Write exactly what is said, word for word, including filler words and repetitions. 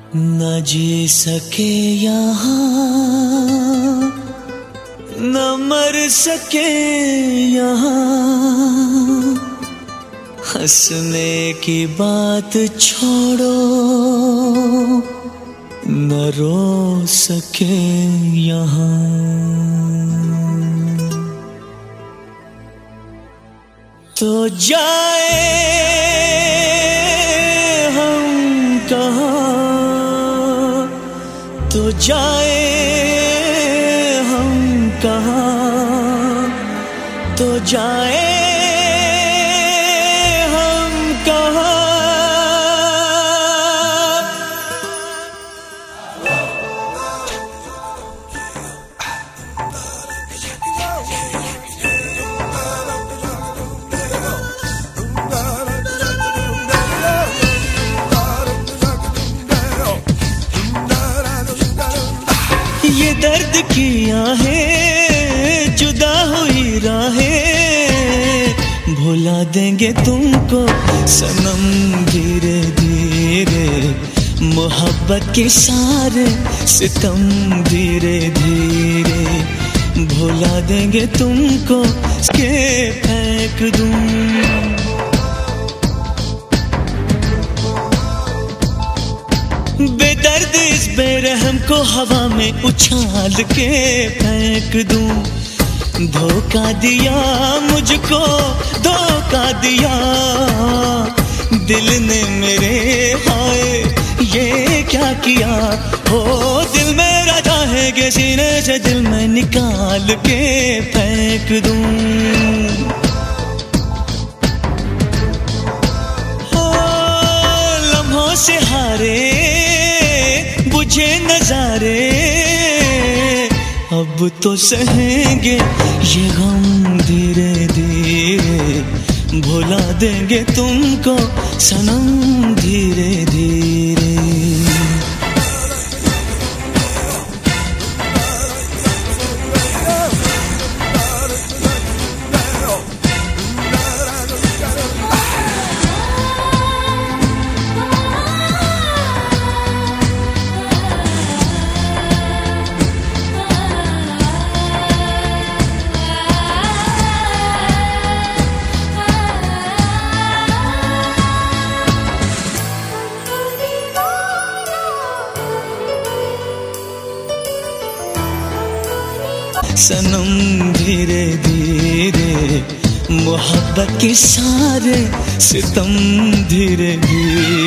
न जी सके यहाँ, न मर सके यहाँ, हंसने की बात छोड़ो, न रो सके यहाँ। तो जाए हम कहाँ, तो जाए हम कहाँ, तो जाए हम कहाँ। ये दर्द की आहें, जुदा हुई राहें, भुला देंगे तुमको सनम धीरे धीरे। मोहब्बत के सारे सितम धीरे धीरे, भुला देंगे तुमको के फेंक दूं। बेदर्द इस बेरहम को हवा में उछाल के फेंक दूं। धोखा दिया मुझको, धोखा दिया दिल ने मेरे, हाय ये क्या किया। हो दिल मेरा चाहेगे सीने से दिल में निकाल के फेंक दूं। हो लम्हों से हारे बुझे नजारे, अब तो सहेंगे ये गम धीरे धीरे। भुला देंगे तुमको सनम धीरे धीरे। सनम धीरे धीरे, मोहब्बत के सारे सितम धीरे धीरे।